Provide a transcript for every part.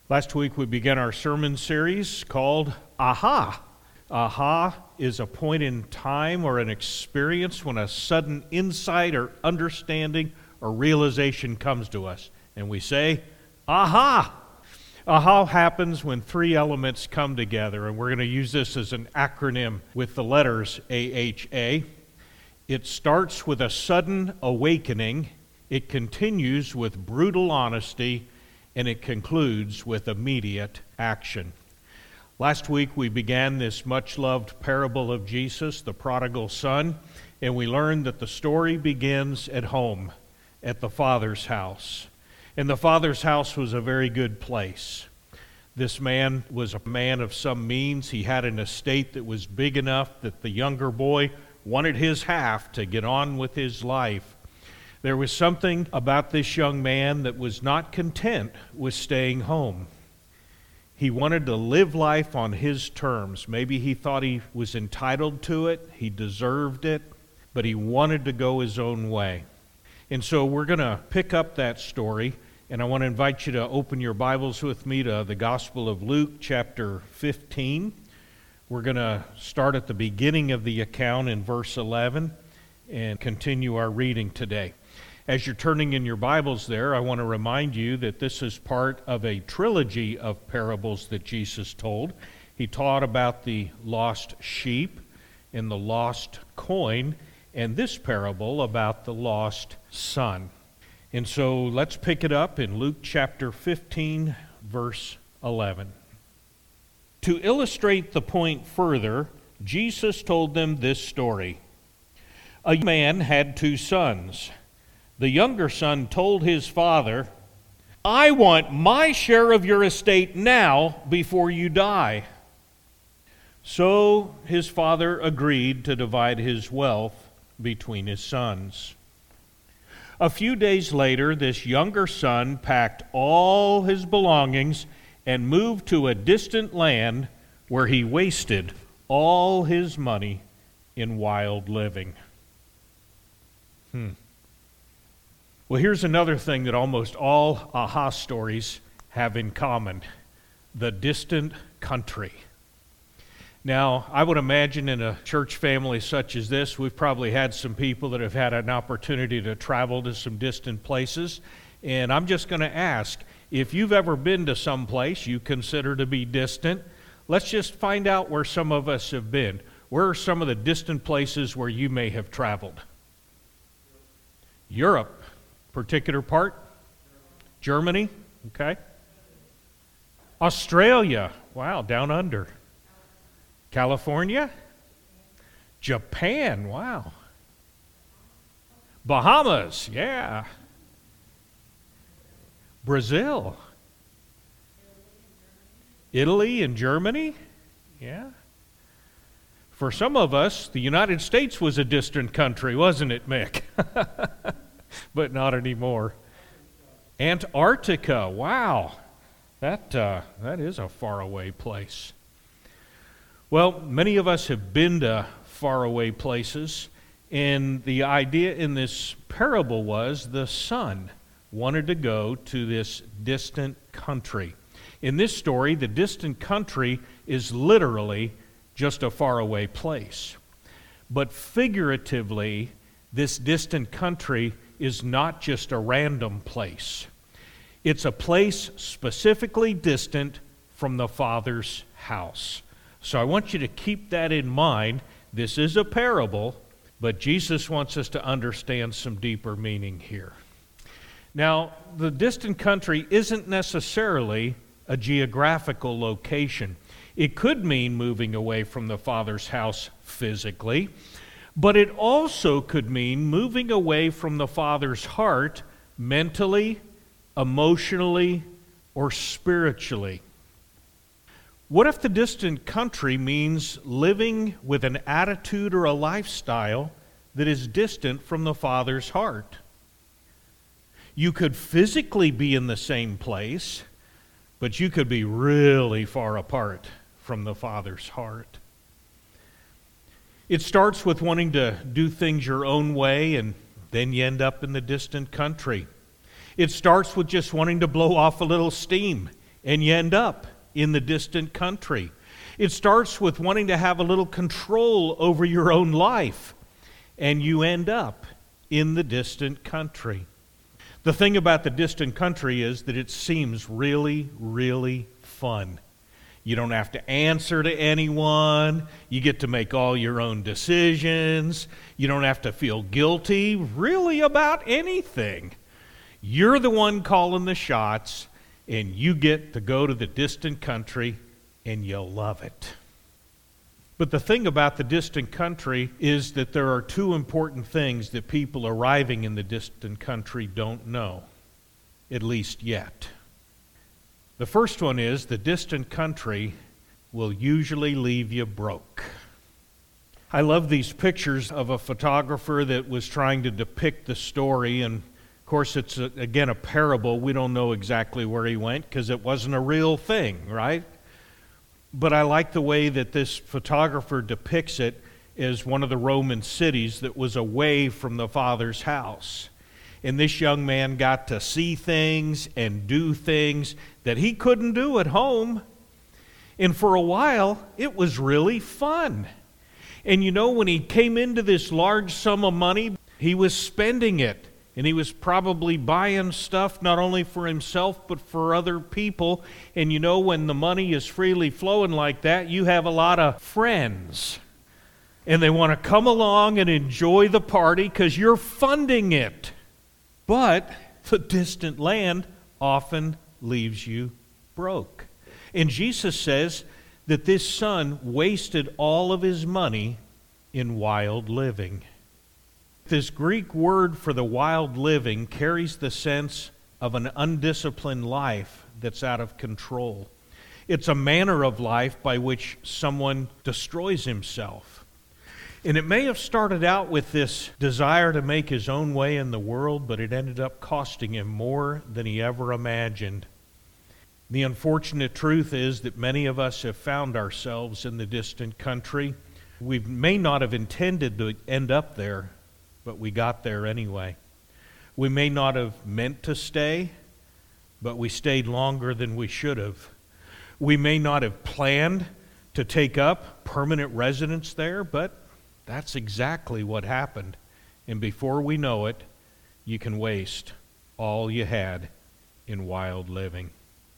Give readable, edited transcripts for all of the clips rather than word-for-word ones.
Last week we began our sermon series called Aha. Aha is a point in time or an experience when a sudden insight or understanding or realization comes to us. And we say, Aha! Aha happens when three elements come together, and we're going to use this as an acronym with the letters AHA. It starts with a sudden awakening, it continues with brutal honesty, and it concludes with immediate action. Last week we began this much-loved parable of Jesus, the prodigal son, and we learned that the story begins at home, at the Father's house. And the Father's house was a very good place. This man was a man of some means. He had an estate that was big enough that the younger boy wanted his half to get on with his life. There was something about this young man that was not content with staying home. He wanted to live life on his terms. Maybe he thought he was entitled to it, he deserved it, but he wanted to go his own way. And so we're going to pick up that story, and I want to invite you to open your Bibles with me to the Gospel of Luke, chapter 15. We're going to start at the beginning of the account in verse 11 and continue our reading today. As you're turning in your Bibles there, I want to remind you that this is part of a trilogy of parables that Jesus told. He taught about the lost sheep and the lost coin, and this parable about the lost son. And so let's pick it up in Luke chapter 15, verse 11. To illustrate the point further, Jesus told them this story. A man had two sons. The younger son told his father, "I want my share of your estate now before you die." So his father agreed to divide his wealth between his sons. A few days later, this younger son packed all his belongings and moved to a distant land where he wasted all his money in wild living. Well, here's another thing that almost all aha stories have in common: the distant country. Now, I would imagine in a church family such as this, we've probably had some people that have had an opportunity to travel to some distant places. And I'm just going to ask, if you've ever been to some place you consider to be distant, let's just find out where some of us have been. Where are some of the distant places where you may have traveled? Europe. Particular part? Germany? Okay. Australia. Wow, down under. California? Japan. Wow. Bahamas. Yeah. Brazil. Italy and Germany? Yeah. For some of us, the United States was a distant country, wasn't it, Mick? But not anymore. Antarctica, wow. That is a faraway place. Well, many of us have been to faraway places, and the idea in this parable was the son wanted to go to this distant country. In this story, the distant country is literally just a faraway place. But figuratively, this distant country is not just a random place. It's a place specifically distant from the Father's house. So I want you to keep that in mind. This is a parable, but Jesus wants us to understand some deeper meaning here. Now, the distant country isn't necessarily a geographical location. It could mean moving away from the Father's house physically, but it also could mean moving away from the Father's heart mentally, emotionally, or spiritually. What if the distant country means living with an attitude or a lifestyle that is distant from the Father's heart? You could physically be in the same place, but you could be really far apart from the Father's heart. It starts with wanting to do things your own way, and then you end up in the distant country. It starts with just wanting to blow off a little steam, and you end up in the distant country. It starts with wanting to have a little control over your own life, and you end up in the distant country. The thing about the distant country is that it seems really, really fun. You don't have to answer to anyone. You get to make all your own decisions. You don't have to feel guilty really about anything. You're the one calling the shots, and you get to go to the distant country, and you'll love it. But the thing about the distant country is that there are two important things that people arriving in the distant country don't know, at least yet. The first one is the distant country will usually leave you broke. I love these pictures of a photographer that was trying to depict the story, and of course it's again a parable. We don't know exactly where he went because it wasn't a real thing, right? But I like the way that this photographer depicts it as one of the Roman cities that was away from the Father's house. And this young man got to see things and do things that he couldn't do at home. And for a while, it was really fun. And you know, when he came into this large sum of money, he was spending it. And he was probably buying stuff not only for himself but for other people. And you know, when the money is freely flowing like that, you have a lot of friends. And they want to come along and enjoy the party because you're funding it. But the distant land often leaves you broke. And Jesus says that this son wasted all of his money in wild living. This Greek word for the wild living carries the sense of an undisciplined life that's out of control. It's a manner of life by which someone destroys himself. And it may have started out with this desire to make his own way in the world, but it ended up costing him more than he ever imagined. The unfortunate truth is that many of us have found ourselves in the distant country. We may not have intended to end up there, but we got there anyway. We may not have meant to stay, but we stayed longer than we should have. We may not have planned to take up permanent residence there, but that's exactly what happened. And before we know it, you can waste all you had in wild living.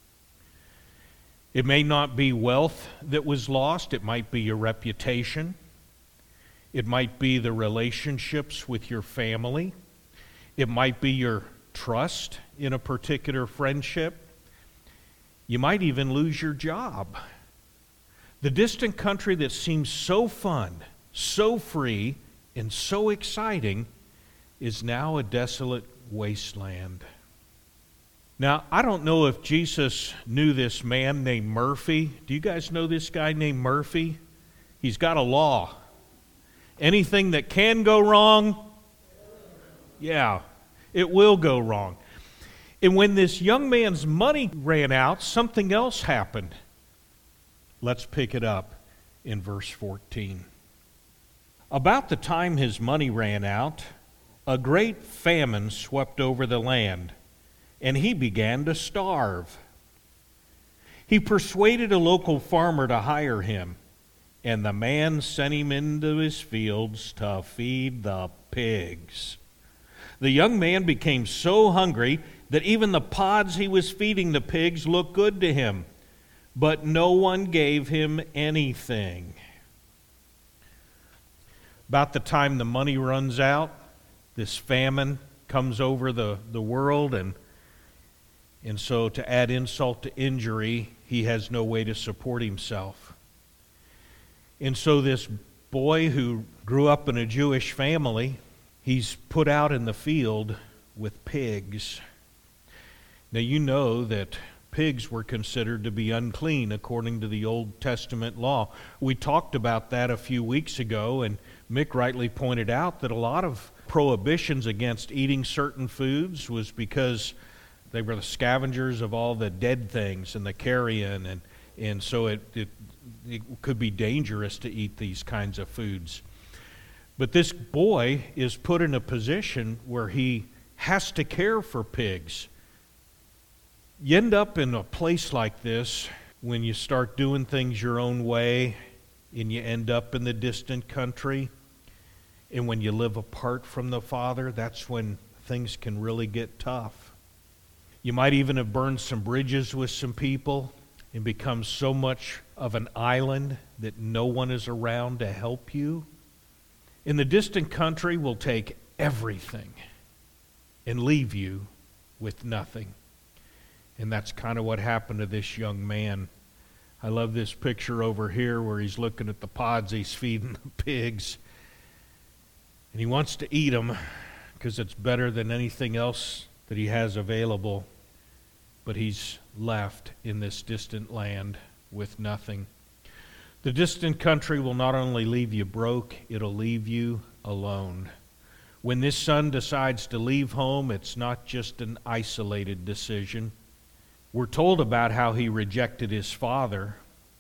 It may not be wealth that was lost. It might be your reputation. It might be the relationships with your family. It might be your trust in a particular friendship. You might even lose your job. The distant country that seems so fun, so free, and so exciting is now a desolate wasteland. Now, I don't know if Jesus knew this man named Murphy. Do you guys know this guy named Murphy? He's got a law. Anything that can go wrong, yeah, it will go wrong. And when this young man's money ran out, something else happened. Let's pick it up in verse 14. About the time his money ran out, a great famine swept over the land, and he began to starve. He persuaded a local farmer to hire him, and the man sent him into his fields to feed the pigs. The young man became so hungry that even the pods he was feeding the pigs looked good to him, but no one gave him anything. About the time the money runs out, this famine comes over the world, and so to add insult to injury, he has no way to support himself. And so this boy who grew up in a Jewish family, he's put out in the field with pigs. Now you know that pigs were considered to be unclean according to the Old Testament law. We talked about that a few weeks ago, and Mick rightly pointed out that a lot of prohibitions against eating certain foods was because they were the scavengers of all the dead things and the carrion, and so it could be dangerous to eat these kinds of foods. But this boy is put in a position where he has to care for pigs. You end up in a place like this when you start doing things your own way and you end up in the distant country. And when you live apart from the Father, that's when things can really get tough. You might even have burned some bridges with some people and become so much of an island that no one is around to help you. In the distant country will take everything and leave you with nothing. And that's kind of what happened to this young man. I love this picture over here where he's looking at the pods he's feeding the pigs. And he wants to eat them because it's better than anything else that he has available. But he's left in this distant land with nothing. The distant country will not only leave you broke, it'll leave you alone. When this son decides to leave home, it's not just an isolated decision. We're told about how he rejected his father.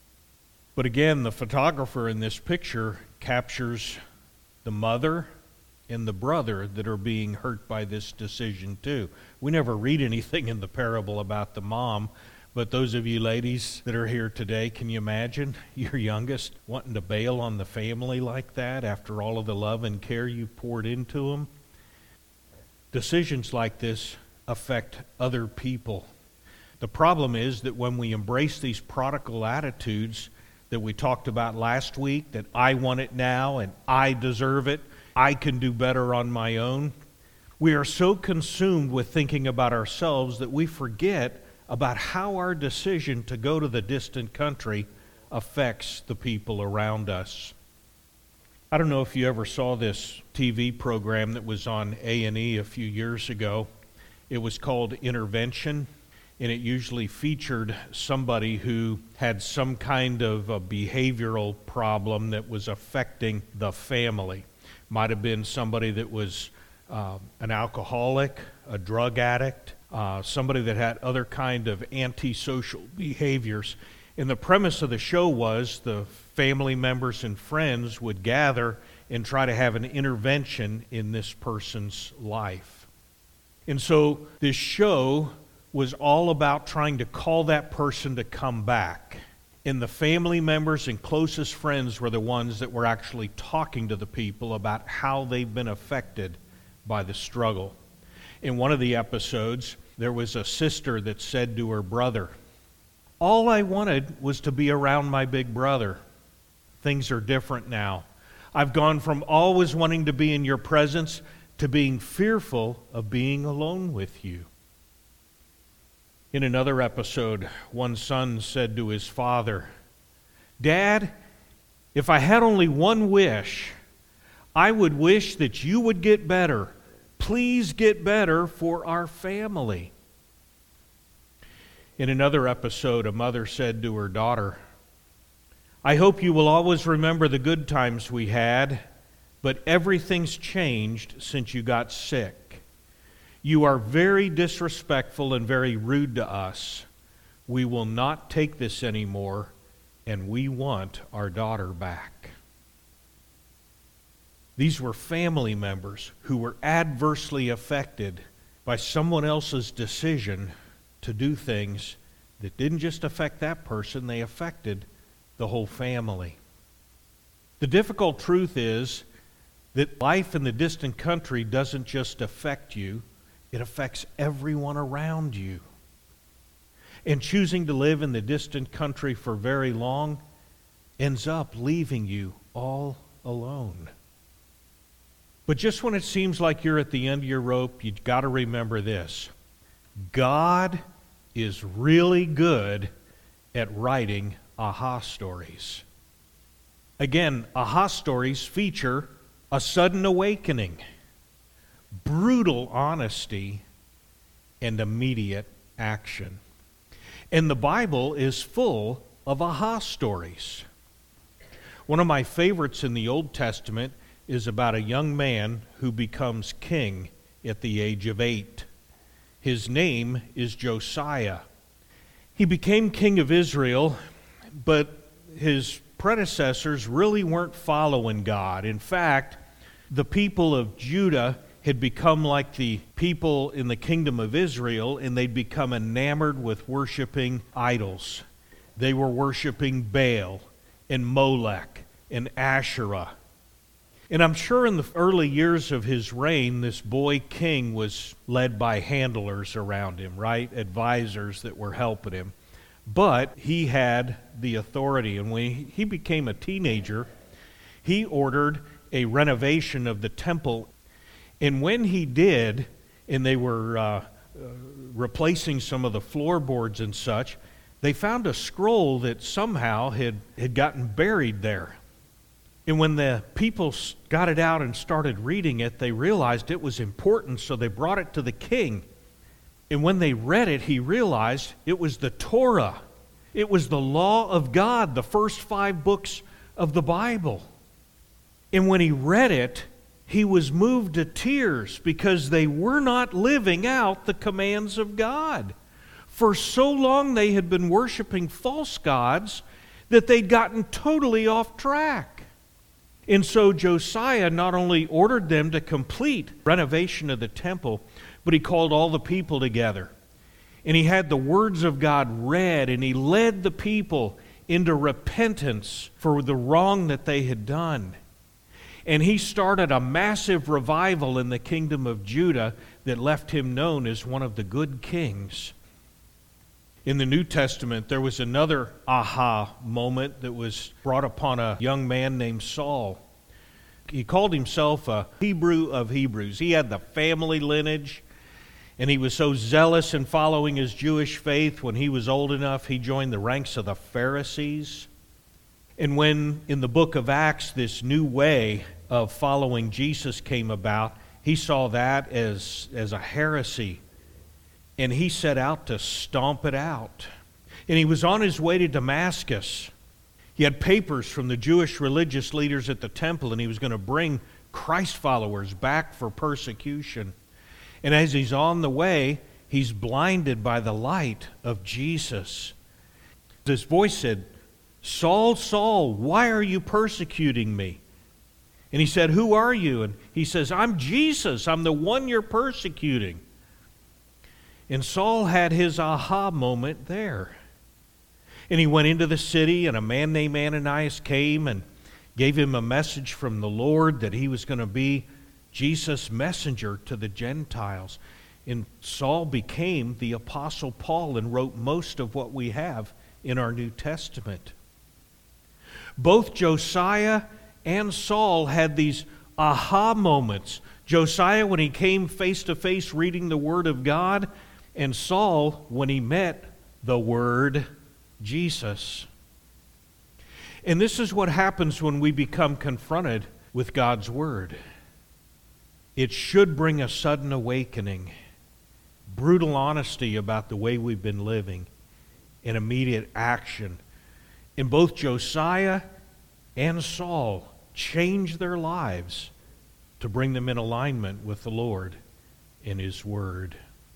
But again, the photographer in this picture captures the mother and the brother that are being hurt by this decision too. We never read anything in the parable about the mom, but those of you ladies that are here today, can you imagine your youngest wanting to bail on the family like that after all of the love and care you poured into them? Decisions like this affect other people. The problem is that when we embrace these prodigal attitudes that we talked about last week, that I want it now and I deserve it, I can do better on my own, we are so consumed with thinking about ourselves that we forget about how our decision to go to the distant country affects the people around us. I don't know if you ever saw this TV program that was on A&E a few years ago. It was called Intervention, and it usually featured somebody who had some kind of a behavioral problem that was affecting the family. Might have been somebody that was an alcoholic, a drug addict, somebody that had other kind of antisocial behaviors. And the premise of the show was the family members and friends would gather and try to have an intervention in this person's life. And so this show was all about trying to call that person to come back. And the family members and closest friends were the ones that were actually talking to the people about how they've been affected by the struggle. In one of the episodes, there was a sister that said to her brother, "All I wanted was to be around my big brother. Things are different now. I've gone from always wanting to be in your presence to being fearful of being alone with you." In another episode, one son said to his father, "Dad, if I had only one wish, I would wish that you would get better. Please get better for our family." In another episode, a mother said to her daughter, "I hope you will always remember the good times we had, but everything's changed since you got sick. You are very disrespectful and very rude to us. We will not take this anymore, and we want our daughter back." These were family members who were adversely affected by someone else's decision to do things that didn't just affect that person, they affected the whole family. The difficult truth is that life in the distant country doesn't just affect you, it affects everyone around you. And choosing to live in the distant country for very long ends up leaving you all alone. But just when it seems like you're at the end of your rope, you've got to remember this: God is really good at writing aha stories. Again, aha stories feature a sudden awakening, brutal honesty, and immediate action. And the Bible is full of aha stories. One of my favorites in the Old Testament is about a young man who becomes king at the age of 8. His name is Josiah. He became king of Israel, but his predecessors really weren't following God. In fact, the people of Judah had become like the people in the kingdom of Israel, and they'd become enamored with worshiping idols. They were worshiping Baal and Molech and Asherah. And I'm sure in the early years of his reign, this boy king was led by handlers around him, right? Advisors that were helping him. But he had the authority. And when he became a teenager, he ordered a renovation of the temple. And when he did, and they were replacing some of the floorboards and such, they found a scroll that somehow had gotten buried there. And when the people got it out and started reading it, they realized it was important, so they brought it to the king. And when they read it, he realized it was the Torah. It was the law of God, the first 5 books of the Bible. And when he read it, he was moved to tears because they were not living out the commands of God. For so long they had been worshiping false gods that they'd gotten totally off track. And so Josiah not only ordered them to complete renovation of the temple, but he called all the people together. And he had the words of God read, and he led the people into repentance for the wrong that they had done. And he started a massive revival in the kingdom of Judah that left him known as one of the good kings. In the New Testament, there was another aha moment that was brought upon a young man named Saul. He called himself a Hebrew of Hebrews. He had the family lineage, and he was so zealous in following his Jewish faith. When he was old enough, he joined the ranks of the Pharisees. And when, in the book of Acts, this new way of following Jesus came about, he saw that as a heresy. And he set out to stomp it out. And he was on his way to Damascus. He had papers from the Jewish religious leaders at the temple, and he was going to bring Christ followers back for persecution. And as he's on the way, he's blinded by the light of Jesus. This voice said, "Saul, Saul, why are you persecuting me?" And he said, "Who are you?" And he says, "I'm Jesus. I'm the one you're persecuting." And Saul had his aha moment there. And he went into the city, and a man named Ananias came and gave him a message from the Lord that he was going to be Jesus' messenger to the Gentiles. And Saul became the Apostle Paul and wrote most of what we have in our New Testament. Both Josiah and Saul had these aha moments. Josiah when he came face to face reading the Word of God, and Saul when he met the Word, Jesus. And this is what happens when we become confronted with God's Word. It should bring a sudden awakening, brutal honesty about the way we've been living, and immediate action. And both Josiah and Saul changed their lives to bring them in alignment with the Lord and His Word.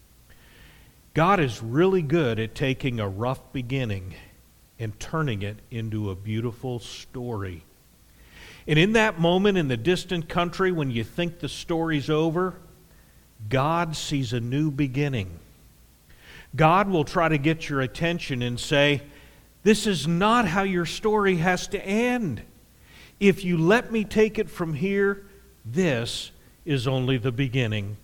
God is really good at taking a rough beginning and turning it into a beautiful story. And in that moment in the distant country when you think the story's over, God sees a new beginning. God will try to get your attention and say, "This is not how your story has to end. If you let me take it from here, this is only the beginning."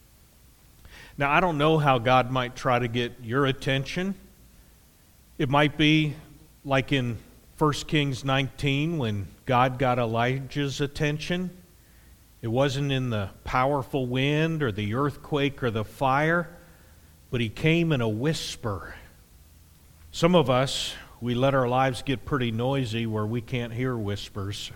Now, I don't know how God might try to get your attention. It might be like in 1 Kings 19 when God got Elijah's attention. It wasn't in the powerful wind or the earthquake or the fire, but he came in a whisper. Some of us, we let our lives get pretty noisy where we can't hear whispers.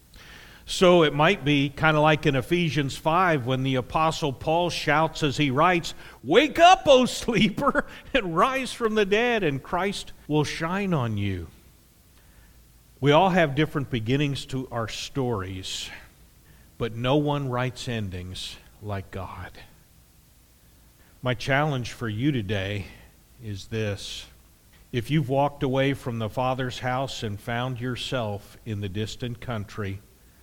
So it might be kind of like in Ephesians 5 when the Apostle Paul shouts as he writes, "Wake up, O sleeper, and rise from the dead, and Christ will shine on you." We all have different beginnings to our stories, but no one writes endings like God. My challenge for you today is this. If you've walked away from the Father's house and found yourself in the distant country,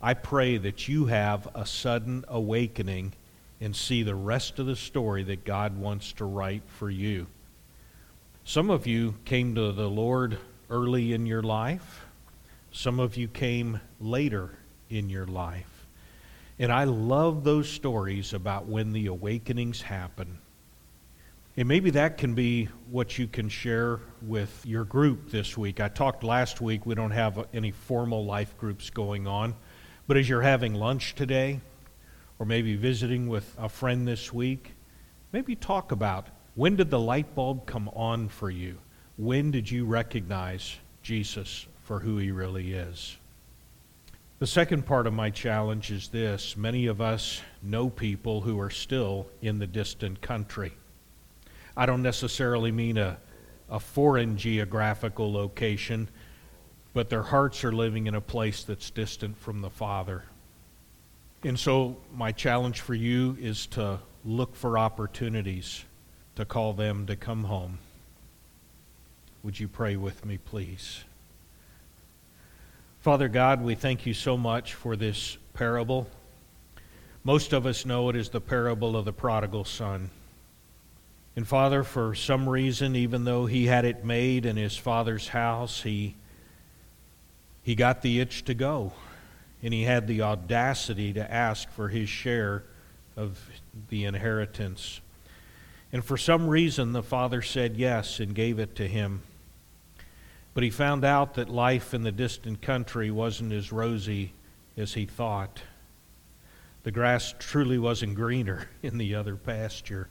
I pray that you have a sudden awakening and see the rest of the story that God wants to write for you. Some of you came to the Lord early in your life. Some of you came later in your life. And I love those stories about when the awakenings happen. And maybe that can be what you can share with your group this week. I talked last week, we don't have any formal life groups going on. But as you're having lunch today, or maybe visiting with a friend this week, maybe talk about, when did the light bulb come on for you? When did you recognize Jesus for who he really is? The second part of my challenge is this. Many of us know people who are still in the distant country. I don't necessarily mean a foreign geographical location, but their hearts are living in a place that's distant from the Father. And so my challenge for you is to look for opportunities to call them to come home. Would you pray with me, please? Father God, we thank you so much for this parable. Most of us know it as the parable of the prodigal son. And Father, for some reason, even though he had it made in his father's house, he got the itch to go. And he had the audacity to ask for his share of the inheritance. And for some reason, the father said yes and gave it to him. But he found out that life in the distant country wasn't as rosy as he thought. The grass truly wasn't greener in the other pasture.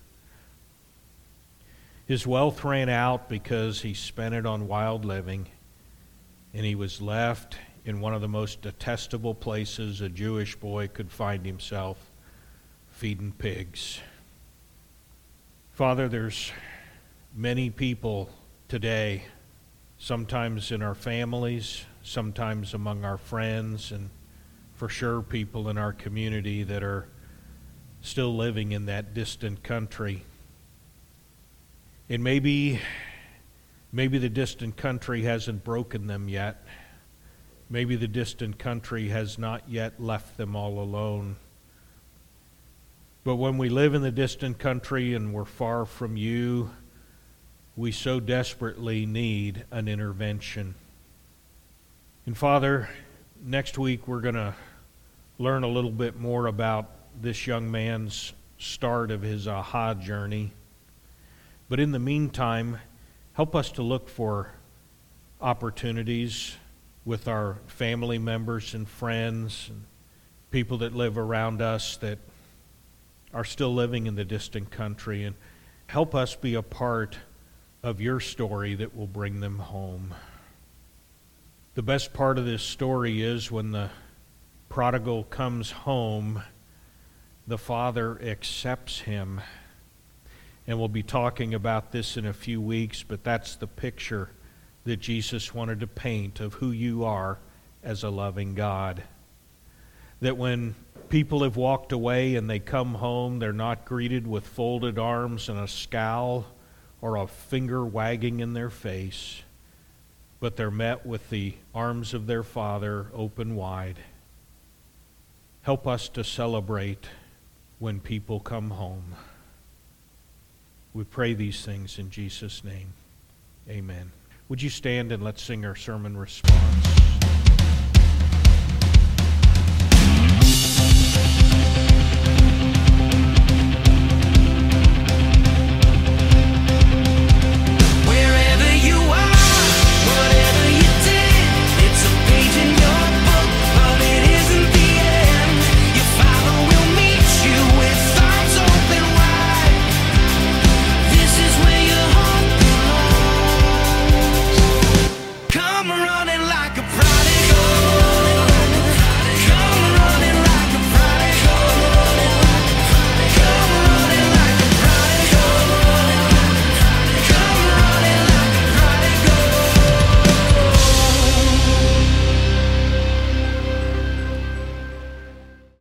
His wealth ran out because he spent it on wild living, and he was left in one of the most detestable places a Jewish boy could find himself, feeding pigs. Father, there's many people today, sometimes in our families, sometimes among our friends, and for sure people in our community that are still living in that distant country. And maybe the distant country hasn't broken them yet. Maybe the distant country has not yet left them all alone. But when we live in the distant country and we're far from you, we so desperately need an intervention. And Father, next week we're going to learn a little bit more about this young man's start of his aha journey. But in the meantime, help us to look for opportunities with our family members and friends and people that live around us that are still living in the distant country, and help us be a part of your story that will bring them home. The best part of this story is when the prodigal comes home, the father accepts him. And we'll be talking about this in a few weeks, but that's the picture that Jesus wanted to paint of who you are as a loving God. That when people have walked away and they come home, they're not greeted with folded arms and a scowl or a finger wagging in their face, but they're met with the arms of their Father open wide. Help us to celebrate when people come home. We pray these things in Jesus' name. Amen. Would you stand and let's sing our sermon response?